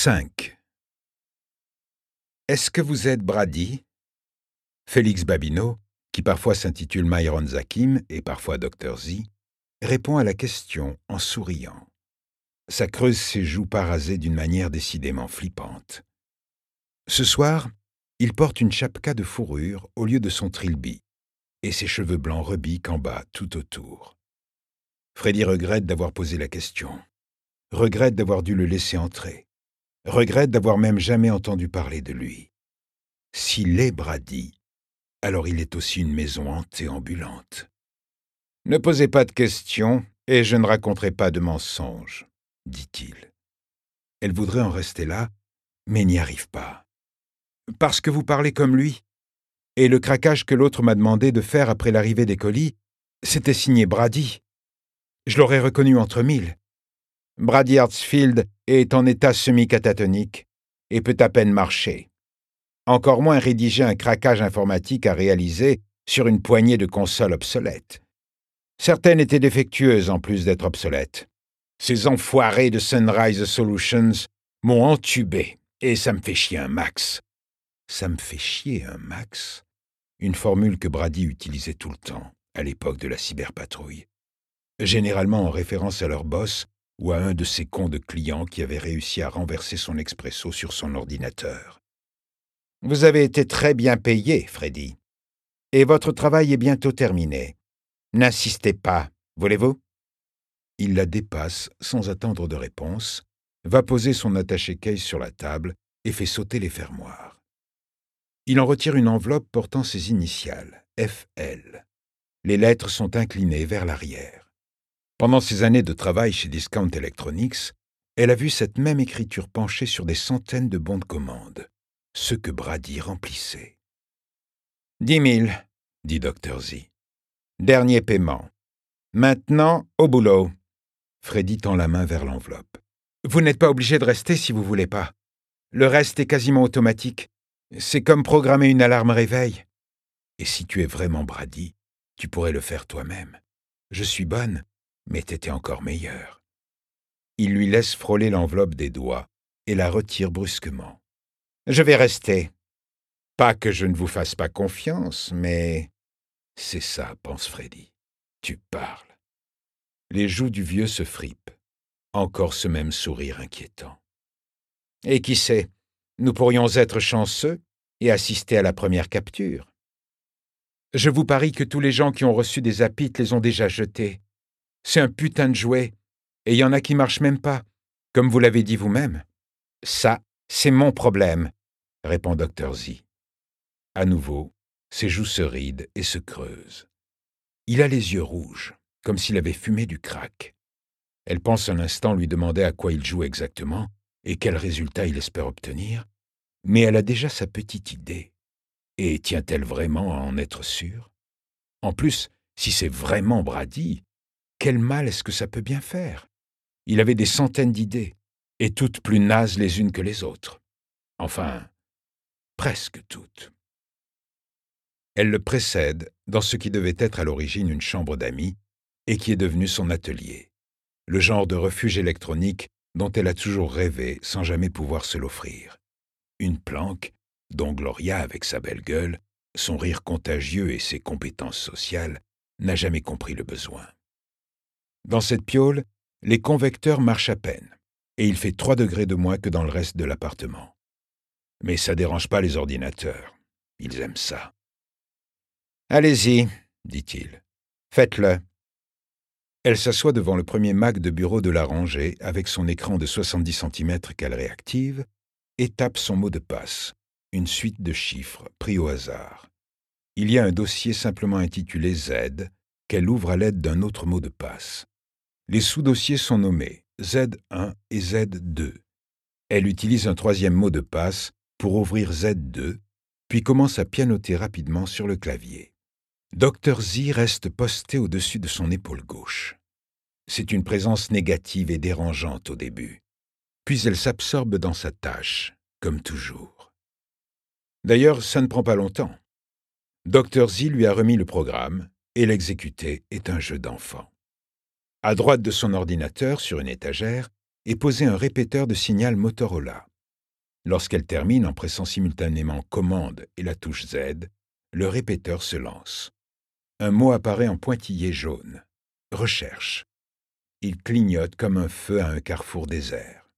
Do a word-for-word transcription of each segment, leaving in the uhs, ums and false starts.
cinq. Est-ce que vous êtes Brady? Félix Babineau, qui parfois s'intitule Myron Zakim et parfois docteur Z, répond à la question en souriant. Ça creuse ses joues parasées d'une manière décidément flippante. Ce soir, il porte une chapka de fourrure au lieu de son trilby, et ses cheveux blancs rebiquent en bas tout autour. Freddy regrette d'avoir posé la question, regrette d'avoir dû le laisser entrer, regrette d'avoir même jamais entendu parler de lui. S'il est Brady, alors il est aussi une maison hantée ambulante. Ne posez pas de questions et je ne raconterai pas de mensonges, dit-il. Elle voudrait en rester là, mais n'y arrive pas. Parce que vous parlez comme lui. Et le craquage que l'autre m'a demandé de faire après l'arrivée des colis, c'était signé Brady. Je l'aurais reconnu entre mille. Brady Hartsfield est en état semi-catatonique et peut à peine marcher. Encore moins rédiger un craquage informatique à réaliser sur une poignée de consoles obsolètes. Certaines étaient défectueuses en plus d'être obsolètes. Ces enfoirés de Sunrise Solutions m'ont entubé et ça me fait chier un max. Ça me fait chier un max? Une formule que Brady utilisait tout le temps, à l'époque de la cyberpatrouille. Généralement en référence à leur boss ou à un de ces cons de clients qui avait réussi à renverser son expresso sur son ordinateur. Vous avez été très bien payé, Freddy. Et votre travail est bientôt terminé. N'insistez pas, voulez-vous? Il la dépasse sans attendre de réponse, va poser son attaché-case sur la table et fait sauter les fermoirs. Il en retire une enveloppe portant ses initiales, F L. Les lettres sont inclinées vers l'arrière. Pendant ses années de travail chez Discount Electronics, elle a vu cette même écriture penchée sur des centaines de bons de commande, ceux que Brady remplissait. Dix mille, dit docteur Z. Dernier paiement. Maintenant, au boulot. Freddy tend la main vers l'enveloppe. Vous n'êtes pas obligé de rester si vous voulez pas. Le reste est quasiment automatique. C'est comme programmer une alarme réveil. Et si tu es vraiment Brady, tu pourrais le faire toi-même. Je suis bonne, mais t'étais encore meilleure. Il lui laisse frôler l'enveloppe des doigts et la retire brusquement. Je vais rester. Pas que je ne vous fasse pas confiance, mais... C'est ça, pense Freddy. Tu parles. Les joues du vieux se fripent. Encore ce même sourire inquiétant. Et qui sait, nous pourrions être chanceux et assister à la première capture. Je vous parie que tous les gens qui ont reçu des apits les ont déjà jetés. C'est un putain de jouet, et il y en a qui marchent même pas, comme vous l'avez dit vous-même. Ça, c'est mon problème, répond docteur Z. À nouveau, ses joues se rident et se creusent. Il a les yeux rouges, comme s'il avait fumé du crack. Elle pense un instant lui demander à quoi il joue exactement et quel résultat il espère obtenir, mais elle a déjà sa petite idée. Et tient-elle vraiment à en être sûre? En plus, si c'est vraiment Brady, quel mal est-ce que ça peut bien faire? Il avait des centaines d'idées, et toutes plus nazes les unes que les autres. Enfin, presque toutes. Elle le précède dans ce qui devait être à l'origine une chambre d'amis et qui est devenu son atelier, le genre de refuge électronique dont elle a toujours rêvé sans jamais pouvoir se l'offrir. Une planque dont Gloria, avec sa belle gueule, son rire contagieux et ses compétences sociales, n'a jamais compris le besoin. Dans cette piole, les convecteurs marchent à peine, et il fait trois degrés de moins que dans le reste de l'appartement. Mais ça dérange pas les ordinateurs. Ils aiment ça. « Allez-y, dit-il. Faites-le. » Elle s'assoit devant le premier Mac de bureau de la rangée avec son écran de soixante-dix centimètres qu'elle réactive et tape son mot de passe, une suite de chiffres pris au hasard. Il y a un dossier simplement intitulé Z qu'elle ouvre à l'aide d'un autre mot de passe. Les sous-dossiers sont nommés Z un et Z deux. Elle utilise un troisième mot de passe pour ouvrir Z deux, puis commence à pianoter rapidement sur le clavier. docteur Z reste posté au-dessus de son épaule gauche. C'est une présence négative et dérangeante au début. Puis elle s'absorbe dans sa tâche, comme toujours. D'ailleurs, ça ne prend pas longtemps. docteur Z lui a remis le programme, et l'exécuter est un jeu d'enfant. À droite de son ordinateur, sur une étagère, est posé un répéteur de signal Motorola, Lorsqu'elle termine en pressant simultanément commande et la touche Z, le répéteur se lance. Un mot apparaît en pointillé jaune. Recherche. Il clignote comme un feu à un carrefour désert.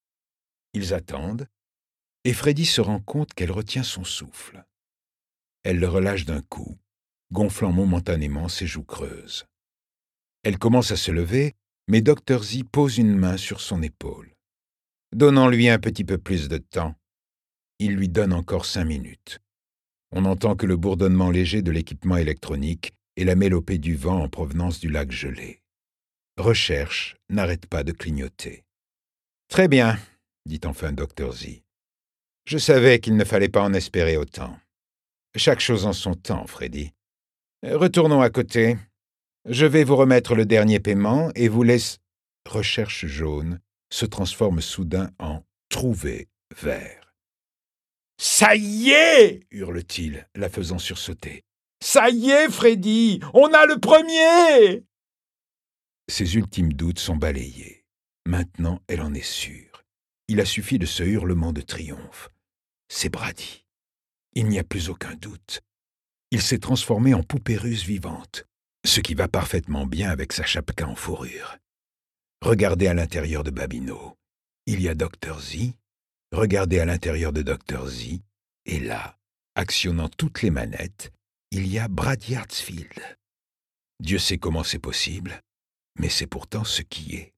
Ils attendent, et Freddy se rend compte qu'elle retient son souffle. Elle le relâche d'un coup, gonflant momentanément ses joues creuses. Elle commence à se lever, mais docteur Z pose une main sur son épaule. Donnons-lui un petit peu plus de temps. Il lui donne encore cinq minutes. On n'entend que le bourdonnement léger de l'équipement électronique et la mélopée du vent en provenance du lac gelé. Recherche n'arrête pas de clignoter. « Très bien, » dit enfin docteur Z. « Je savais qu'il ne fallait pas en espérer autant. Chaque chose en son temps, Freddy. Retournons à côté. Je vais vous remettre le dernier paiement et vous laisse... » Recherche jaune se transforme soudain en « trouver vert ». « Ça y est !» hurle-t-il, la faisant sursauter. « Ça y est, Freddy! On a le premier !» Ses ultimes doutes sont balayés. Maintenant, elle en est sûre. Il a suffi de ce hurlement de triomphe. C'est Brady. Il n'y a plus aucun doute. Il s'est transformé en poupée russe vivante, ce qui va parfaitement bien avec sa chapka en fourrure. Regardez à l'intérieur de Babineau. Il y a docteur Z. Regardez à l'intérieur de docteur Z. Et là, actionnant toutes les manettes, il y a Brady Hartsfield. Dieu sait comment c'est possible, mais c'est pourtant ce qui est.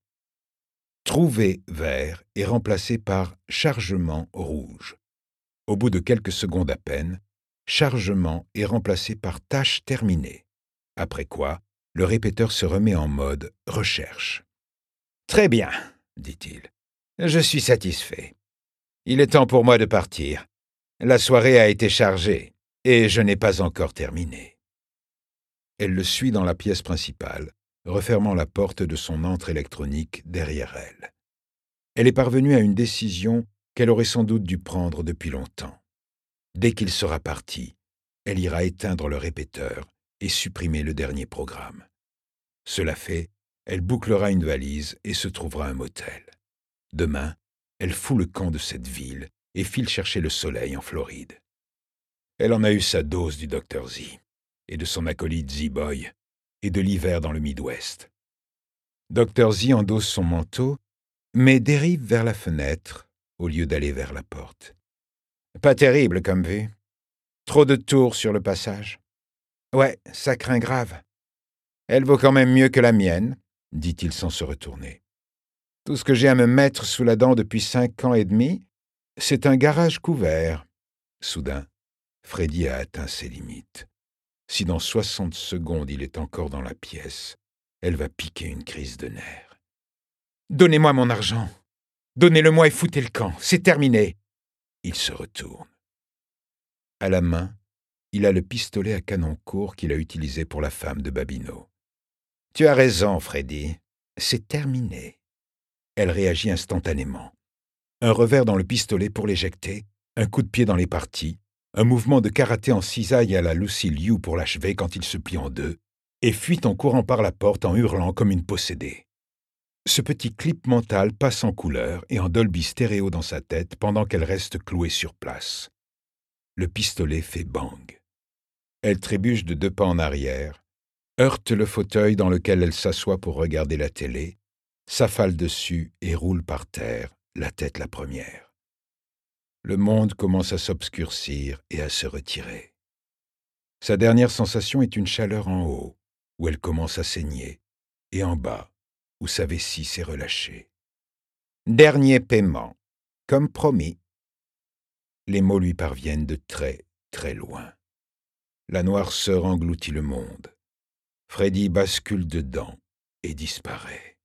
Trouver vert est remplacé par chargement rouge. Au bout de quelques secondes à peine, chargement est remplacé par tâche terminée. Après quoi, le répéteur se remet en mode recherche. « Très bien, » dit-il. « Je suis satisfait. Il est temps pour moi de partir. La soirée a été chargée et je n'ai pas encore terminé. » Elle le suit dans la pièce principale, refermant la porte de son antre électronique derrière elle. Elle est parvenue à une décision qu'elle aurait sans doute dû prendre depuis longtemps. Dès qu'il sera parti, elle ira éteindre le répéteur et supprimer le dernier programme. Cela fait, elle bouclera une valise et se trouvera un motel. Demain, elle fout le camp de cette ville et file chercher le soleil en Floride. Elle en a eu sa dose du docteur Z, et de son acolyte Z-Boy, et de l'hiver dans le Midwest. docteur Z endosse son manteau, mais dérive vers la fenêtre au lieu d'aller vers la porte. Pas terrible comme vue. Trop de tours sur le passage. Ouais, ça craint grave. Elle vaut quand même mieux que la mienne, dit-il sans se retourner. Tout ce que j'ai à me mettre sous la dent depuis cinq ans et demi, c'est un garage couvert. Soudain, Freddy a atteint ses limites. Si dans soixante secondes il est encore dans la pièce, elle va piquer une crise de nerfs. « Donnez-moi mon argent. Donnez-le-moi et foutez le camp. C'est terminé. » Il se retourne. À la main, il a le pistolet à canon court qu'il a utilisé pour la femme de Babineau. « Tu as raison, Freddy. C'est terminé. » Elle réagit instantanément. Un revers dans le pistolet pour l'éjecter, un coup de pied dans les parties, un mouvement de karaté en cisaille à la Lucy Liu pour l'achever quand il se plie en deux, et fuit en courant par la porte en hurlant comme une possédée. Ce petit clip mental passe en couleur et en Dolby stéréo dans sa tête pendant qu'elle reste clouée sur place. Le pistolet fait bang. Elle trébuche de deux pas en arrière, heurte le fauteuil dans lequel elle s'assoit pour regarder la télé, s'affale dessus et roule par terre, la tête la première. Le monde commence à s'obscurcir et à se retirer. Sa dernière sensation est une chaleur en haut, où elle commence à saigner, et en bas, où sa vessie s'est relâchée. Dernier paiement, comme promis. Les mots lui parviennent de très, très loin. La noirceur engloutit le monde. Freddy bascule dedans et disparaît.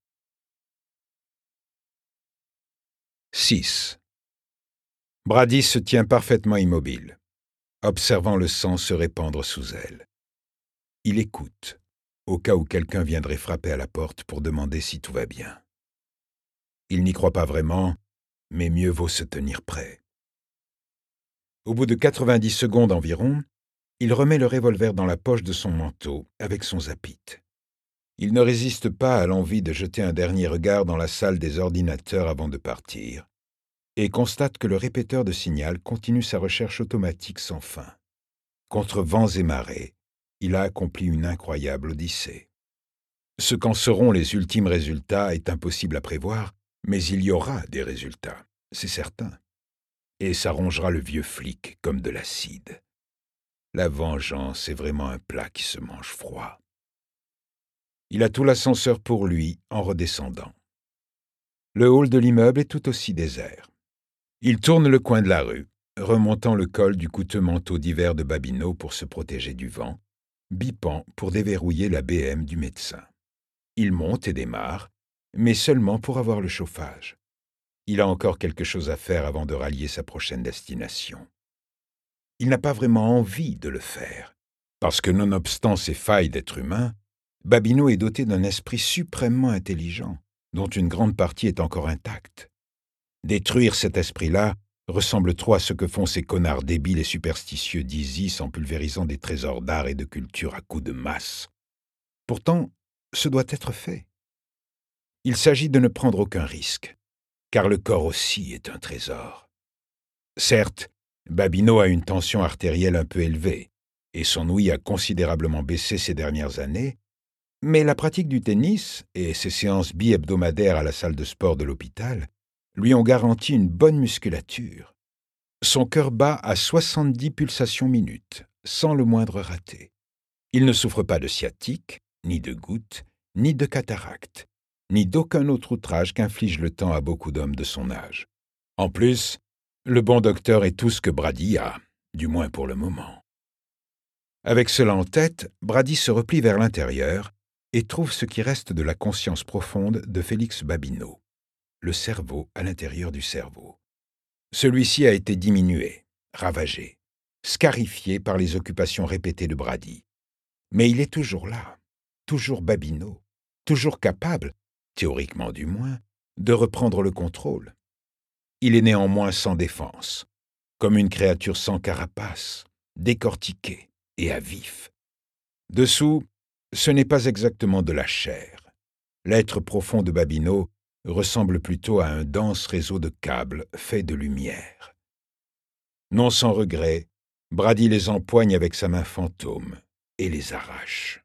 six. Brady se tient parfaitement immobile, observant le sang se répandre sous elle. Il écoute, au cas où quelqu'un viendrait frapper à la porte pour demander si tout va bien. Il n'y croit pas vraiment, mais mieux vaut se tenir prêt. Au bout de quatre-vingt-dix secondes environ, il remet le revolver dans la poche de son manteau avec son zapit. Il ne résiste pas à l'envie de jeter un dernier regard dans la salle des ordinateurs avant de partir. et constate que le répéteur de signal continue sa recherche automatique sans fin. Contre vents et marées, il a accompli une incroyable odyssée. Ce qu'en seront les ultimes résultats est impossible à prévoir, mais il y aura des résultats, c'est certain. Et ça rongera le vieux flic comme de l'acide. La vengeance est vraiment un plat qui se mange froid. Il a tout l'ascenseur pour lui en redescendant. Le hall de l'immeuble est tout aussi désert. Il tourne le coin de la rue, remontant le col du coûteux manteau d'hiver de Babineau pour se protéger du vent, bipant pour déverrouiller la B M du médecin. Il monte et démarre, mais seulement pour avoir le chauffage. Il a encore quelque chose à faire avant de rallier sa prochaine destination. Il n'a pas vraiment envie de le faire, parce que nonobstant ses failles d'être humain, Babineau est doté d'un esprit suprêmement intelligent, dont une grande partie est encore intacte. Détruire cet esprit-là ressemble trop à ce que font ces connards débiles et superstitieux d'Isis en pulvérisant des trésors d'art et de culture à coups de masse. Pourtant, ce doit être fait. Il s'agit de ne prendre aucun risque, car le corps aussi est un trésor. Certes, Babineau a une tension artérielle un peu élevée, et son ouïe a considérablement baissé ces dernières années, mais la pratique du tennis et ses séances bi-hebdomadaires à la salle de sport de l'hôpital lui ont garanti une bonne musculature. Son cœur bat à soixante-dix pulsations minutes, sans le moindre raté. Il ne souffre pas de sciatique, ni de goutte, ni de cataracte, ni d'aucun autre outrage qu'inflige le temps à beaucoup d'hommes de son âge. En plus, le bon docteur est tout ce que Brady a, du moins pour le moment. Avec cela en tête, Brady se replie vers l'intérieur et trouve ce qui reste de la conscience profonde de Félix Babineau, le cerveau à l'intérieur du cerveau. Celui-ci a été diminué, ravagé, scarifié par les occupations répétées de Brady. Mais il est toujours là, toujours Babineau, toujours capable, théoriquement du moins, de reprendre le contrôle. Il est néanmoins sans défense, comme une créature sans carapace, décortiquée et à vif. Dessous, ce n'est pas exactement de la chair. L'être profond de Babineau ressemble plutôt à un dense réseau de câbles fait de lumière. Non sans regret, Brady les empoigne avec sa main fantôme et les arrache.